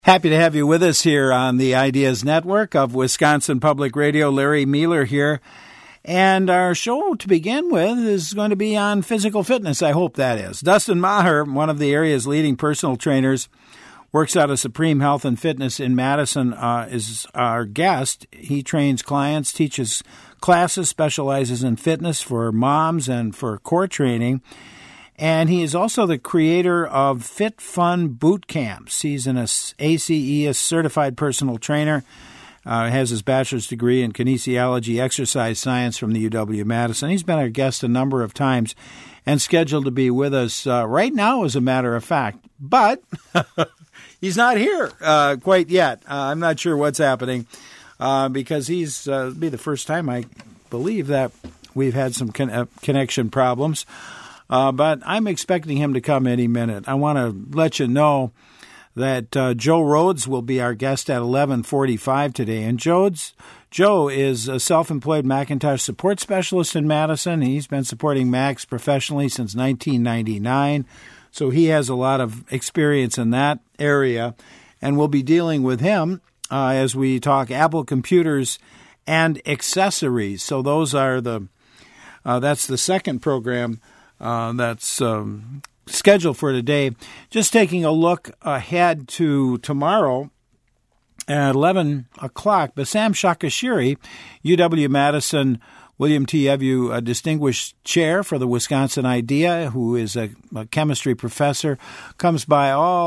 Happy to have you with us here on the Ideas Network of Wisconsin Public Radio. Larry Mueller here. And our show to begin with is going to be on physical fitness, I hope that is. Dustin Maher, one of the area's leading personal trainers, works out of Supreme Health and Fitness in Madison, is our guest. He trains clients, teaches classes, specializes in fitness for moms and for core training. And he is also the creator of Fit Fun Boot Camps. He's an ACE, a certified personal trainer, has his bachelor's degree in kinesiology, exercise science from the UW-Madison. He's been our guest a number of times and scheduled to be with us right now, as a matter of fact. But he's not here quite yet. I'm not sure what's happening because it'll be the first time, I believe, that we've had some connection problems. But I'm expecting him to come any minute. I want to let you know that Joe Rhodes will be our guest at 11:45 today. And Joe is a self-employed Macintosh support specialist in Madison. He's been supporting Macs professionally since 1999, so he has a lot of experience in that area. And we'll be dealing with him as we talk Apple computers and accessories. So those are that's the second program that's scheduled for today. Just taking a look ahead to tomorrow at 11 o'clock, Bassam Shakashiri, UW-Madison William T. Evu Distinguished Chair for the Wisconsin Idea, who is a chemistry professor, comes by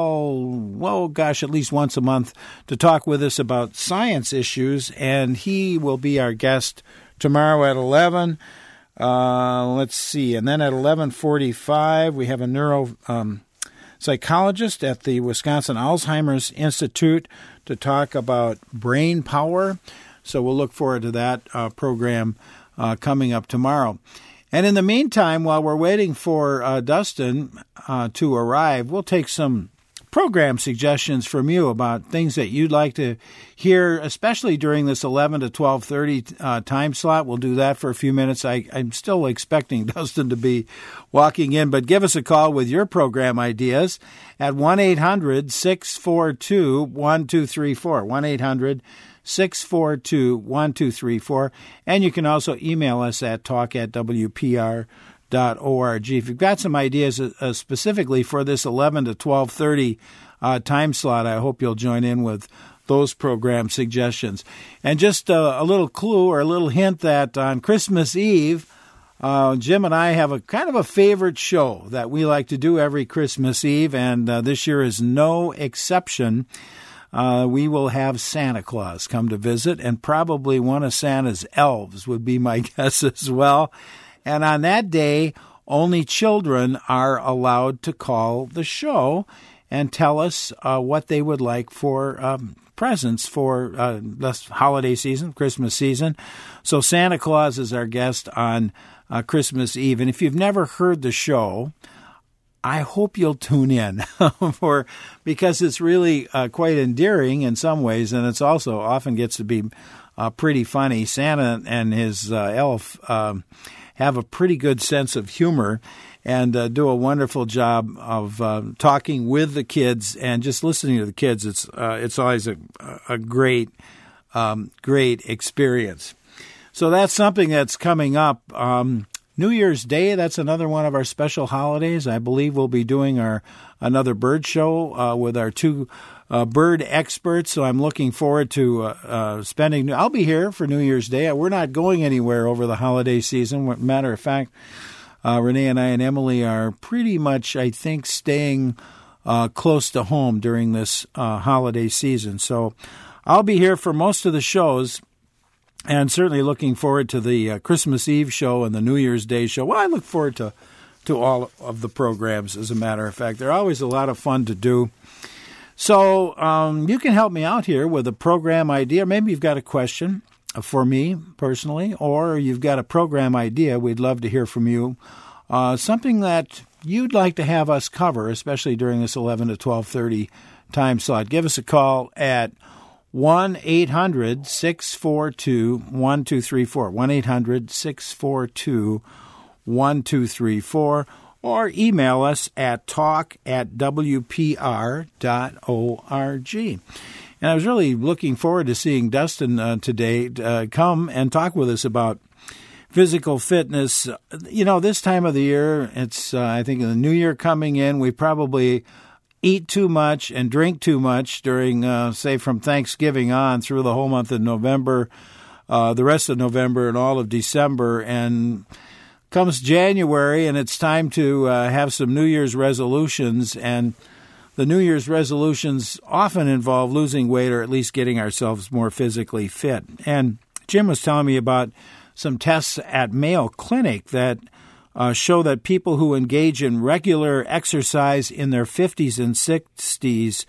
at least once a month to talk with us about science issues, and he will be our guest tomorrow at 11. Let's see. And then at 11:45, we have a neuro psychologist at the Wisconsin Alzheimer's Institute to talk about brain power. So we'll look forward to that program coming up tomorrow. And in the meantime, while we're waiting for Dustin to arrive, we'll take some program suggestions from you about things that you'd like to hear, especially during this 11 to 12:30 time slot. We'll do that for a few minutes. I'm still expecting Dustin to be walking in, but give us a call with your program ideas at 1-800-642-1234, 1-800-642-1234, and you can also email us at talk@wpr.org. If you've got some ideas specifically for this 11 to 12:30 time slot, I hope you'll join in with those program suggestions. And just a little clue or a little hint that on Christmas Eve, Jim and I have a kind of a favorite show that we like to do every Christmas Eve, and this year is no exception. We will have Santa Claus come to visit, and probably one of Santa's elves would be my guess as well. And on that day, only children are allowed to call the show and tell us what they would like for presents for this holiday season, Christmas season. So Santa Claus is our guest on Christmas Eve. And if you've never heard the show, I hope you'll tune in because it's really quite endearing in some ways, and it's also often gets to be pretty funny. Santa and his elf have a pretty good sense of humor and do a wonderful job of talking with the kids and just listening to the kids. It's always a great experience. So that's something that's coming up. New Year's Day, that's another one of our special holidays. I believe we'll be doing another bird show with our two bird experts, so I'm looking forward to spending. I'll be here for New Year's Day. We're not going anywhere over the holiday season. Matter of fact, Renee and I and Emily are pretty much, I think, staying close to home during this holiday season. So I'll be here for most of the shows, and certainly looking forward to the Christmas Eve show and the New Year's Day show. Well, I look forward to all of the programs, as a matter of fact. They're always a lot of fun to do. So you can help me out here with a program idea. Maybe you've got a question for me personally, or you've got a program idea. We'd love to hear from you. Something that you'd like to have us cover, especially during this 11 to 12:30 time slot. Give us a call at 1-800-642-1234, 1-800-642-1234, or email us at talk@wpr.org. And I was really looking forward to seeing Dustin today come and talk with us about physical fitness. You know, this time of the year, it's, I think, the new year coming in, we probably eat too much and drink too much during, say, from Thanksgiving on through the whole month of November, the rest of November and all of December. And comes January, and it's time to have some New Year's resolutions. And the New Year's resolutions often involve losing weight or at least getting ourselves more physically fit. And Jim was telling me about some tests at Mayo Clinic that show that people who engage in regular exercise in their 50s and 60s,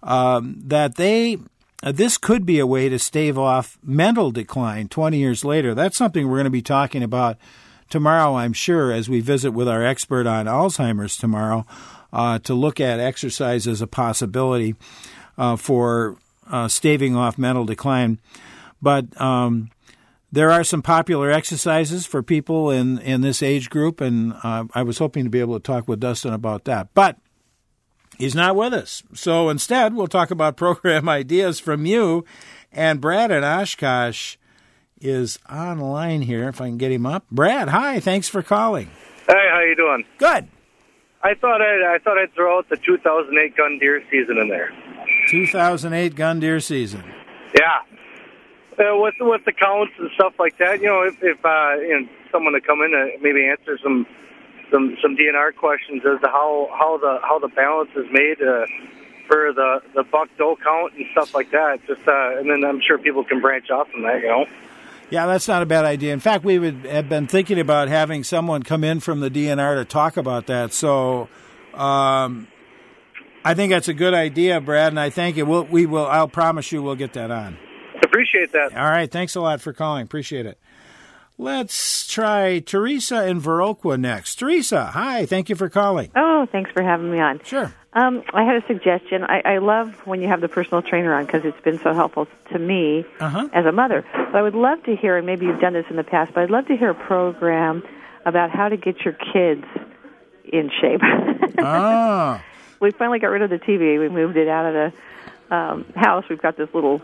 this could be a way to stave off mental decline 20 years later. That's something we're going to be talking about tomorrow, I'm sure, as we visit with our expert on Alzheimer's tomorrow, to look at exercise as a possibility for staving off mental decline. But there are some popular exercises for people in this age group, and I was hoping to be able to talk with Dustin about that. But he's not with us. So instead, we'll talk about program ideas from you. And Brad in Oshkosh is online here, if I can get him up. Brad, hi. Thanks for calling. Hey, how you doing? Good. I thought I'd throw out the 2008 gun deer season in there. 2008 gun deer season. Yeah. With the counts and stuff like that, you know, if someone to come in and maybe answer some DNR questions as to how the balance is made for the buck doe count and stuff like that. Just and then I'm sure people can branch off from that, you know. Yeah, that's not a bad idea. In fact, we would have been thinking about having someone come in from the DNR to talk about that. So I think that's a good idea, Brad, and I think it will. We will. I'll promise you, we'll get that on. Appreciate that. All right. Thanks a lot for calling. Appreciate it. Let's try Teresa in Viroqua next. Teresa, hi. Thank you for calling. Oh, thanks for having me on. Sure. I had a suggestion. I love when you have the personal trainer on because it's been so helpful to me as a mother. But I would love to hear, and maybe you've done this in the past, but I'd love to hear a program about how to get your kids in shape. Ah. We finally got rid of the TV. We moved it out of the house. We've got this little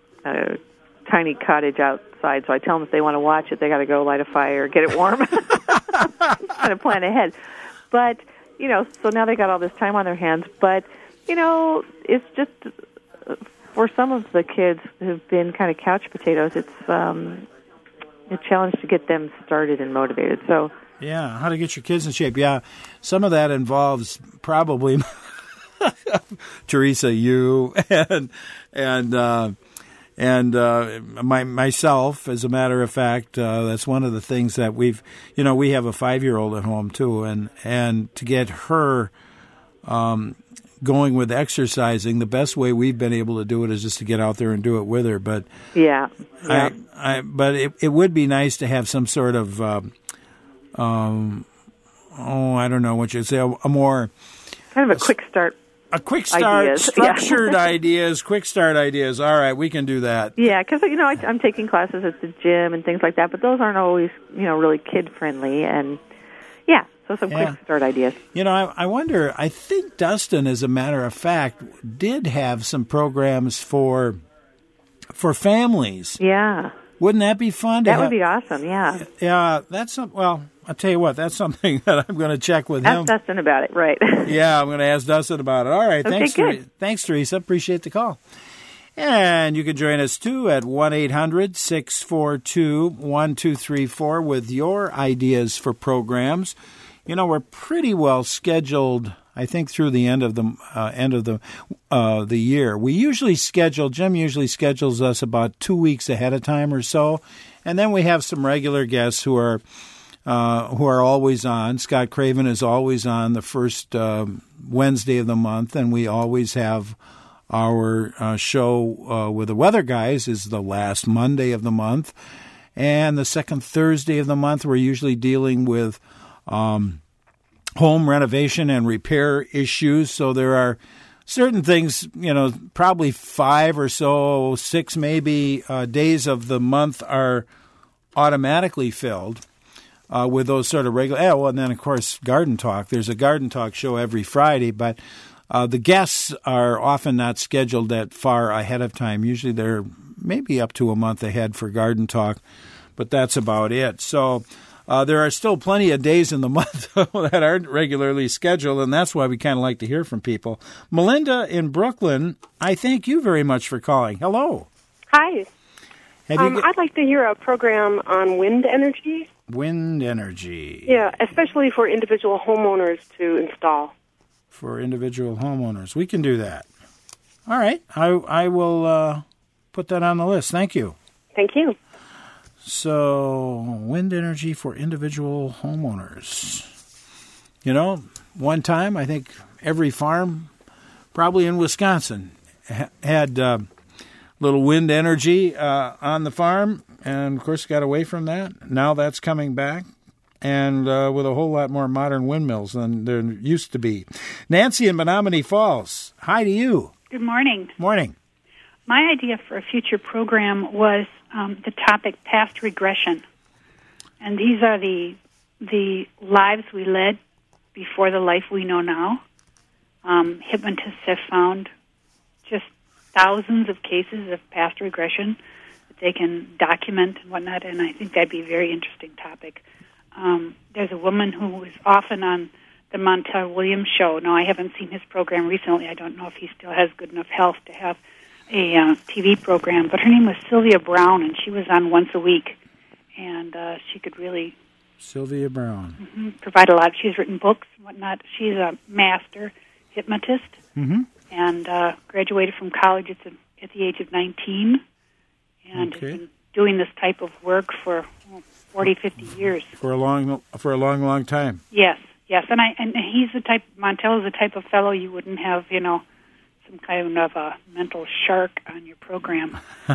tiny cottage outside, so I tell them if they want to watch it, they got to go light a fire, get it warm, kind of plan ahead. But, you know, so now they got all this time on their hands. But, you know, it's just, for some of the kids who've been kind of couch potatoes, it's a challenge to get them started and motivated. So, yeah, how to get your kids in shape. Yeah, some of that involves probably, Teresa, you, and myself, as a matter of fact, that's one of the things that we have a 5-year-old at home too, and to get her going with exercising, the best way we've been able to do it is just to get out there and do it with her. But but it would be nice to have some sort of I don't know what you'd say, a more kind of a quick start. A quick start, ideas. structured ideas, quick start ideas. All right, we can do that. Yeah, because, you know, I'm taking classes at the gym and things like that, but those aren't always, you know, really kid-friendly. And, yeah, so some quick start ideas. You know, I wonder, I think Dustin, as a matter of fact, did have some programs for families. Yeah. Wouldn't that be fun? That would be awesome, yeah. Yeah, that's well, I'll tell you what, that's something that I'm going to check with him. Ask Dustin about it, right. Yeah, I'm going to ask Dustin about it. All right, okay, thanks, Teresa. Appreciate the call. And you can join us, too, at 1-800-642-1234 with your ideas for programs. You know, we're pretty well scheduled, I think, through the end of the year. Jim usually schedules us about 2 weeks ahead of time or so, and then we have some regular guests who are always on. Scott Craven is always on the first Wednesday of the month, and we always have our show with the Weather Guys is the last Monday of the month, and the second Thursday of the month we're usually dealing with home renovation and repair issues. So there are certain things, you know, probably 5 or so, 6 maybe days of the month are automatically filled. with those sort of regular. Yeah, well, and then of course Garden Talk. There's a Garden Talk show every Friday, but the guests are often not scheduled that far ahead of time. Usually they're maybe up to a month ahead for Garden Talk, but that's about it. So there are still plenty of days in the month that aren't regularly scheduled, and that's why we kind of like to hear from people. Melinda in Brooklyn, I thank you very much for calling. Hello. Hi. I'd like to hear a program on wind energy. Wind energy. Yeah, especially for individual homeowners to install. For individual homeowners. We can do that. All right. I will put that on the list. Thank you. Thank you. So, wind energy for individual homeowners. You know, one time I think every farm, probably in Wisconsin, had little wind energy on the farm, and of course got away from that. Now that's coming back, and with a whole lot more modern windmills than there used to be. Nancy in Menominee Falls, hi to you. Good morning. Morning. My idea for a future program was the topic past regression. And these are the lives we led before the life we know now. Hypnotists have found just thousands of cases of past regression that they can document and whatnot, and I think that'd be a very interesting topic. There's a woman who was often on the Montel Williams show. Now, I haven't seen his program recently. I don't know if he still has good enough health to have a TV program, but her name was Sylvia Brown, and she was on once a week, and she could really... Sylvia Brown. Provide a lot. She's written books and whatnot. She's a master hypnotist. And graduated from college at the age of 19, and has been doing this type of work for 40, 50 years. For a long time. Yes, and he's the type. Montel is the type of fellow you wouldn't have, some kind of a mental shark on your program.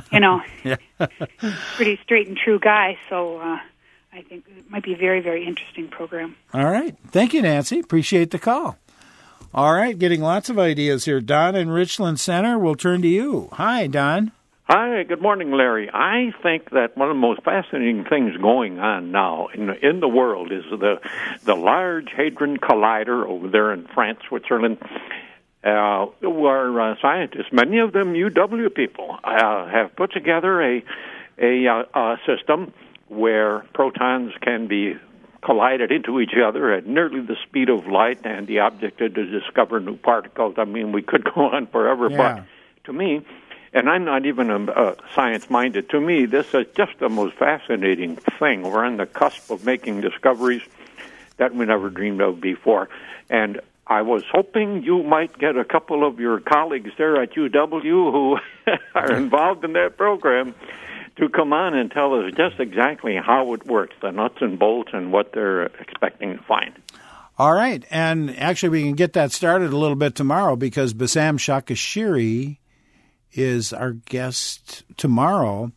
Pretty straight and true guy. So I think it might be a very, very interesting program. All right, thank you, Nancy. Appreciate the call. All right, getting lots of ideas here. Don in Richland Center, we'll turn to you. Hi, Don. Hi, good morning, Larry. I think that one of the most fascinating things going on now in the world is the Large Hadron Collider over there in France, Switzerland, where scientists, many of them UW people, have put together a system where protons can be collided into each other at nearly the speed of light, and the object to discover new particles. I mean, we could go on forever, but to me, and I'm not even a science-minded, to me, this is just the most fascinating thing. We're on the cusp of making discoveries that we never dreamed of before. And I was hoping you might get a couple of your colleagues there at UW who are involved in that program to come on and tell us just exactly how it works, the nuts and bolts, and what they're expecting to find. All right. And actually, we can get that started a little bit tomorrow because Bassam Shakashiri is our guest tomorrow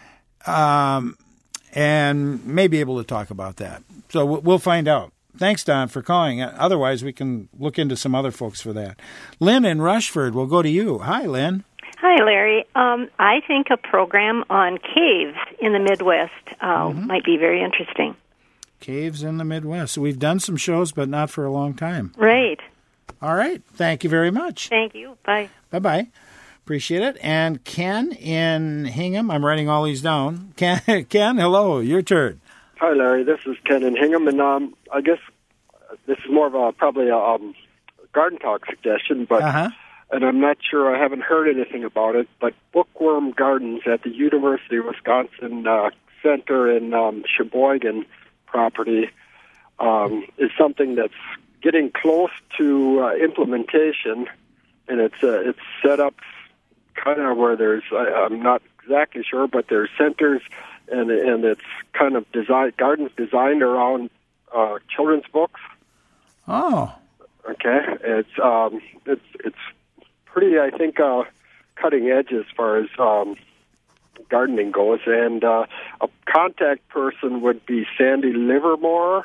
and may be able to talk about that. So we'll find out. Thanks, Don, for calling. Otherwise, we can look into some other folks for that. Lynn in Rushford, we'll go to you. Hi, Lynn. Hi, Larry. I think a program on caves in the Midwest might be very interesting. Caves in the Midwest. We've done some shows, but not for a long time. Right. All right. Thank you very much. Thank you. Bye. Bye-bye. Appreciate it. And Ken in Hingham. I'm writing all these down. Ken, hello. Your turn. Hi, Larry. This is Ken in Hingham, and I guess this is more of probably a Garden Talk suggestion, but and I'm not sure, I haven't heard anything about it, but Bookworm Gardens at the University of Wisconsin Center in Sheboygan property is something that's getting close to implementation, and it's set up kind of where there's, I'm not exactly sure, but there's centers, and it's kind of gardens designed around children's books. Oh. Okay. It's pretty, I think, cutting edge as far as gardening goes. And a contact person would be Sandy Livermore.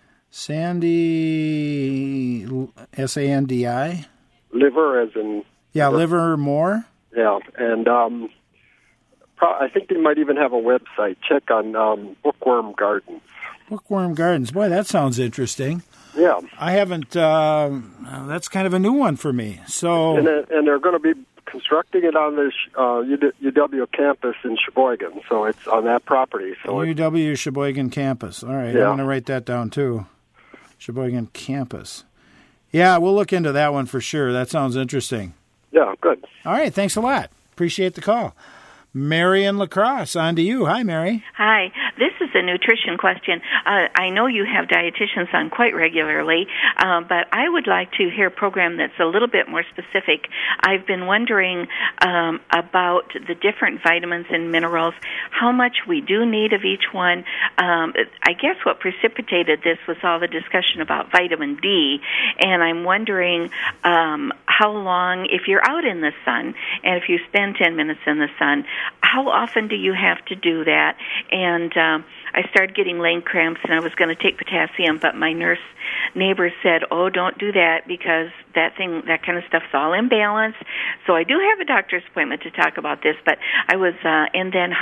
Sandy, S-A-N-D-I? Liver as in... Yeah, Livermore. Yeah, and I think they might even have a website. Check on Bookworm Gardens. Bookworm Gardens. Boy, that sounds interesting. Yeah. I haven't, that's kind of a new one for me. So, and they're going to be constructing it on this UW campus in Sheboygan, so it's on that property. So UW Sheboygan campus. All right, I'm going to write that down too. Sheboygan campus. Yeah, we'll look into that one for sure. That sounds interesting. Yeah, good. All right, thanks a lot. Appreciate the call. Mary in La Crosse, on to you. Hi, Mary. Hi. This is a nutrition question. I know you have dietitians on quite regularly, but I would like to hear a program that's a little bit more specific. I've been wondering about the different vitamins and minerals, how much we do need of each one. I guess what precipitated this was all the discussion about vitamin D, and I'm wondering how long, if you're out in the sun, and if you spend 10 minutes in the sun, how often do you have to do that? And I started getting leg cramps, and I was going to take potassium, but my neighbor said, "Oh, don't do that because that kind of stuff's all imbalanced." So I do have a doctor's appointment to talk about this, but I was, and then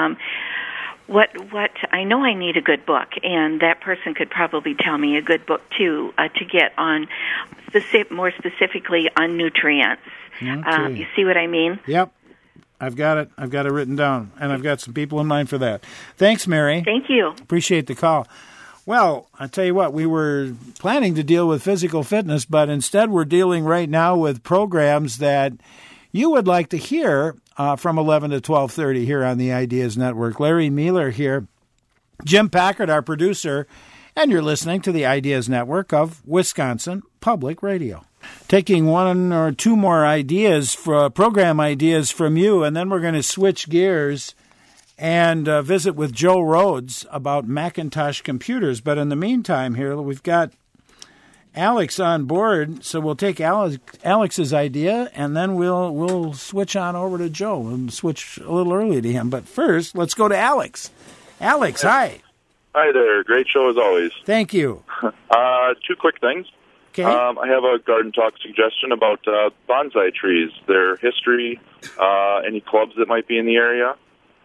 what I know I need a good book, and that person could probably tell me a good book too to get on more specifically on nutrients. Okay. You see what I mean? Yep. I've got it. I've got it written down, and I've got some people in mind for that. Thanks, Mary. Thank you. Appreciate the call. Well, I tell you what, we were planning to deal with physical fitness, but instead we're dealing right now with programs that you would like to hear from 11 to 12:30 here on the Ideas Network. Larry Mueller here, Jim Packard, our producer, and you're listening to the Ideas Network of Wisconsin Public Radio. Taking one or two more ideas, program ideas from you, and then we're going to switch gears and visit with Joe Rhodes about Macintosh computers. But in the meantime here, we've got Alex on board, so we'll take Alex's idea, and then we'll switch on over to Joe and switch a little early to him. But first, let's go to Alex. Alex, hi. Hi there. Great show as always. Thank you. Two quick things. Okay. I have a garden talk suggestion about bonsai trees, their history, any clubs that might be in the area,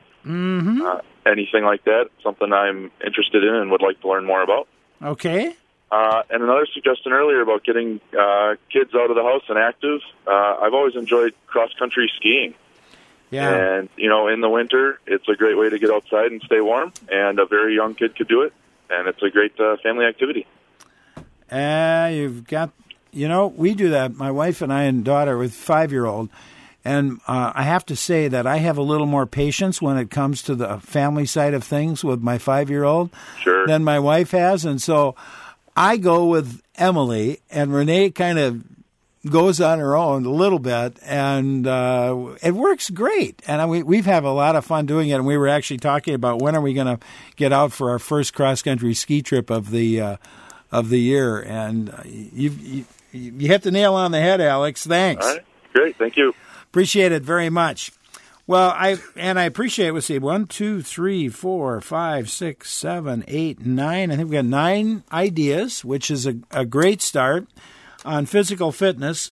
anything like that, something I'm interested in and would like to learn more about. Okay. And another suggestion earlier about getting kids out of the house and active. I've always enjoyed cross-country skiing. Yeah. And, in the winter, it's a great way to get outside and stay warm, and a very young kid could do it, and it's a great family activity. You've got, we do that, my wife and I and daughter with 5-year-old, and I have to say that I have a little more patience when it comes to the family side of things with my 5-year-old than my wife has, and so I go with Emily, and Renee kind of goes on her own a little bit, and it works great. And we've had a lot of fun doing it, and we were actually talking about when are we going to get out for our first cross-country ski trip of the year, and you hit the nail on the head, Alex. Thanks. All right. Great. Thank you. Appreciate it very much. Well, I appreciate, let's see, 1, 2, 3, 4, 5, 6, 7, 8, 9. I think we got 9 ideas, which is a great start on physical fitness.